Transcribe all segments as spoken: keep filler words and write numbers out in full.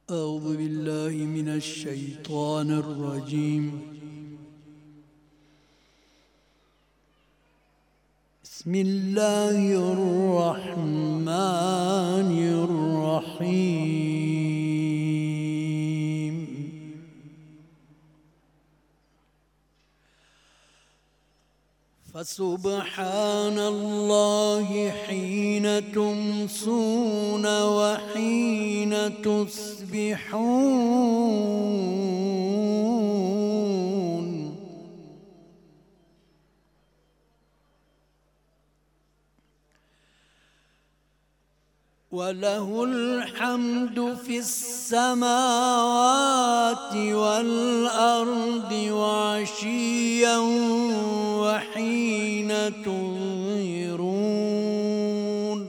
أعوذ بالله من الشيطان الرجيم. بسم الله الرحمن الرحيم. فسبحان الله حين تمسون وحين تصبحون، وله الحمد في السماوات والأرض وعشيا وحين تظهرون.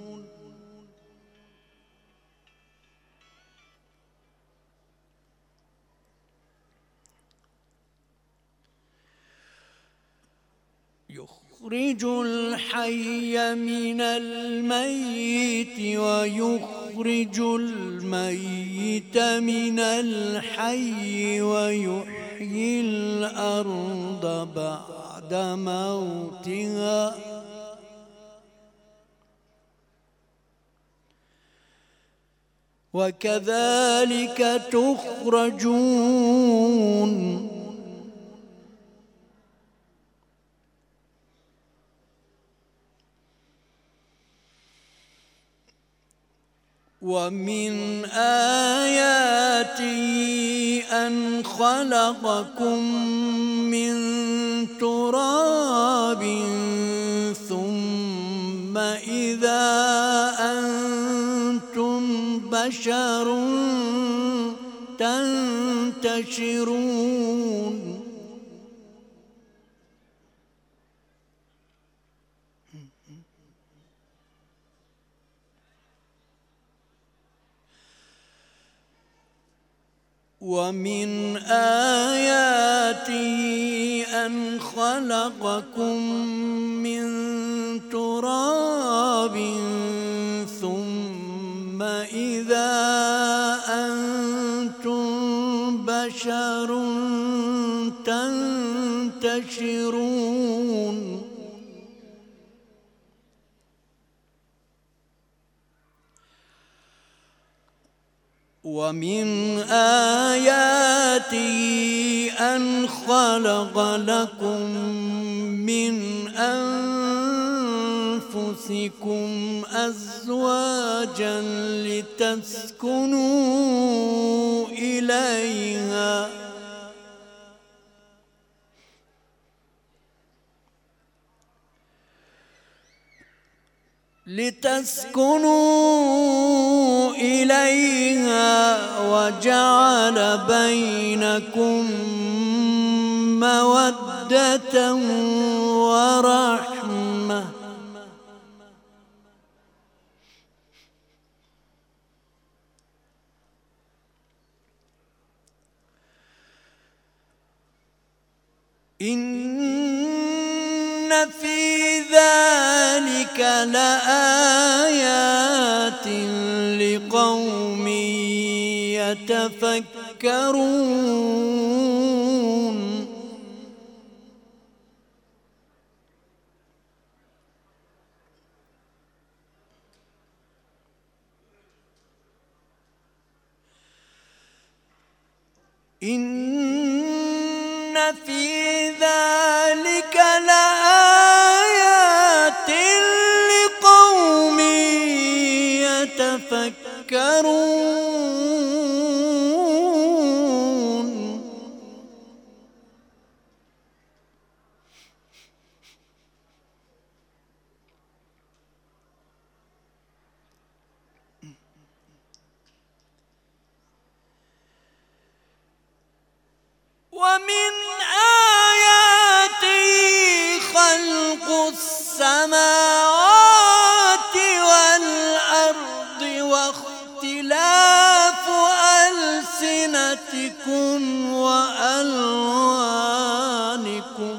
يخرج الحي من الميت ويخرج الميت من الحي ويحيي الأرض بعد موتها وكذلك تخرجون. ومن آياته أن خلقكم من تراب ثم إذا أنتم بشر تنتشرون. ومن آياته أن خلقكم من تراب ثم إذا أنتم بشر تنتشرون. ومن آياته أن خلق لكم من أنفسكم أزواجا لتسكنوا إليها لتسكنوا إليها وجعل بينكم مودة ورحمة. إن في ذلك لآيات لقوم يتفكرون. إن في ذلك لآيات لقوم يتفكرون. ومن آياته خلق السماوات والأرض واختلاف ألسنتكم وألوانكم.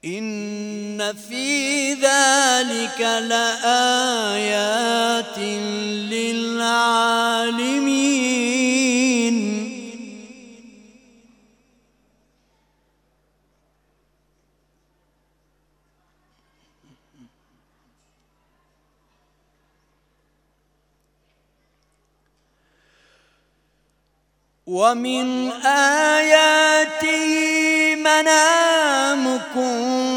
إن في ذلك لآيات للعالمين. ومن آياته منامكم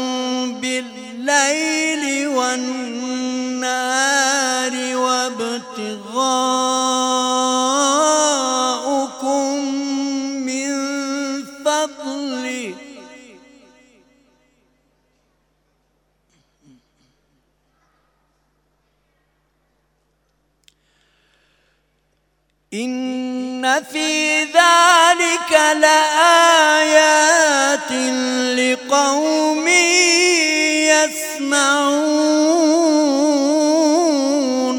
بالليل والنهار وابتغاؤكم من فضله إن في ذلك لآيات لقوم يسمعون.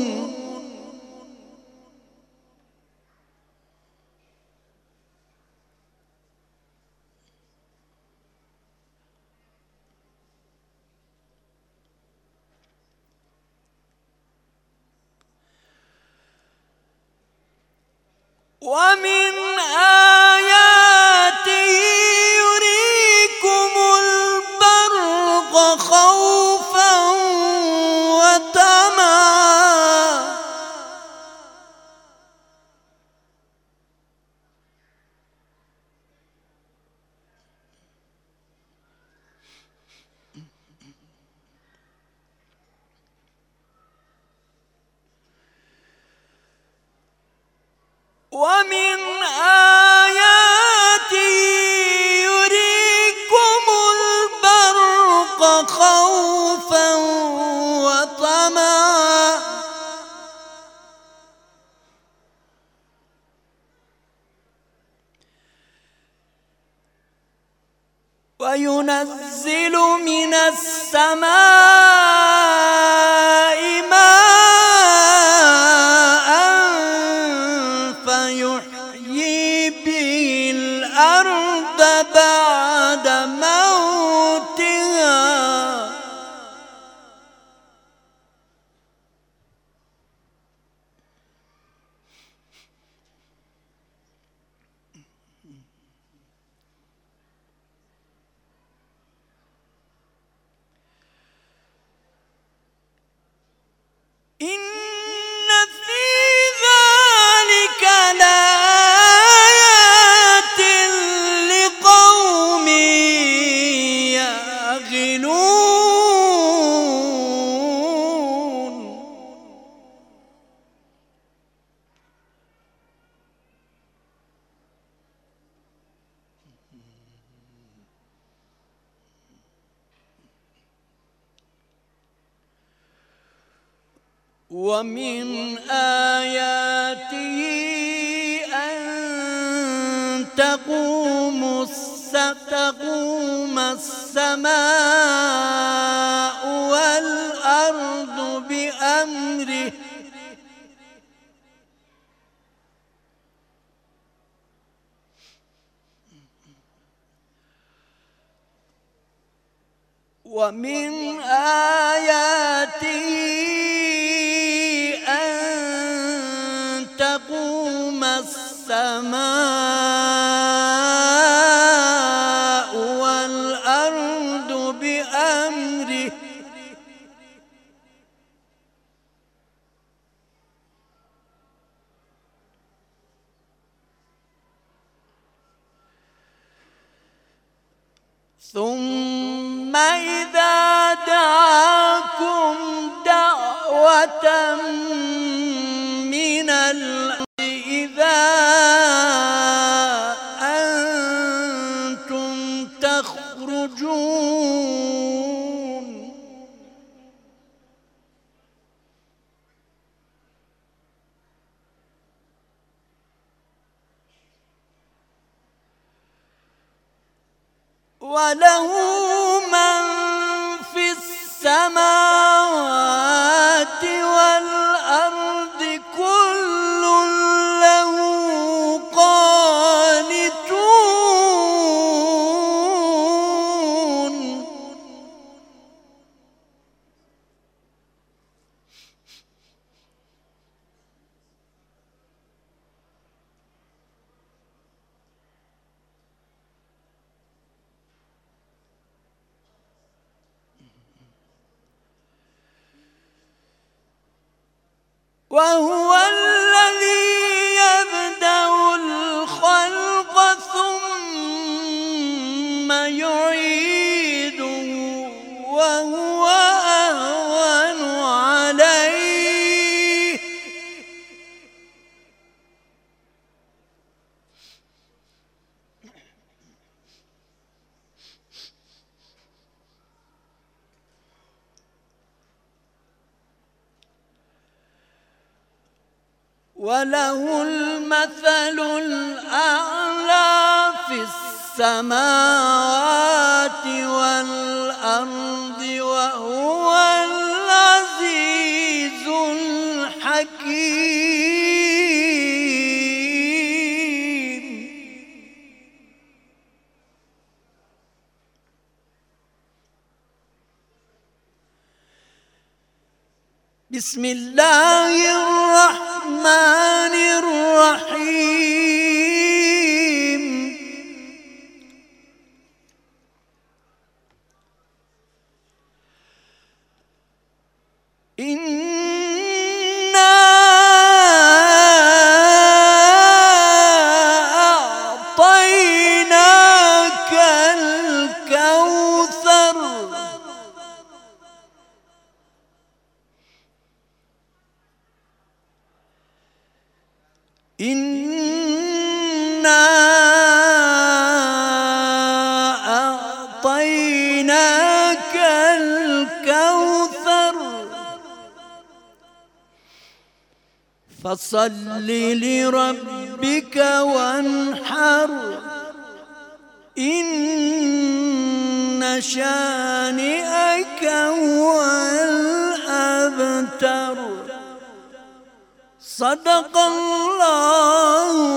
ومن آياته يريكم البرق خوفا وطمعا ومن آياته يريكم البرق خوفا وطمعا وينزل من السماء ماء فيحيي به الأرض بعد موتها إن في ذلك لآيات لقوم يعقلون. ومن آياته أن تقوم تقوم السماء والأرض بأمره ومن آياته تقوم السماء والأرض بأمره ثم إذا دعاكم دعوة من الأرض إذا أنتم تخرجون. وله من في السماوات والأرض كل له قانتون. وهو الذي يبدأ الخلق ثم يعيده وهو أهون عليه وله المثل الأعلى في السماوات والأرض وهو العزيز الحكيم. بسم الله الرحمن الرحيم. إنا أعطيناك الكوثر إنا أعطيناك الكوثر فصل لربك وانحر إن شانئك هو الأبتر. صدق الله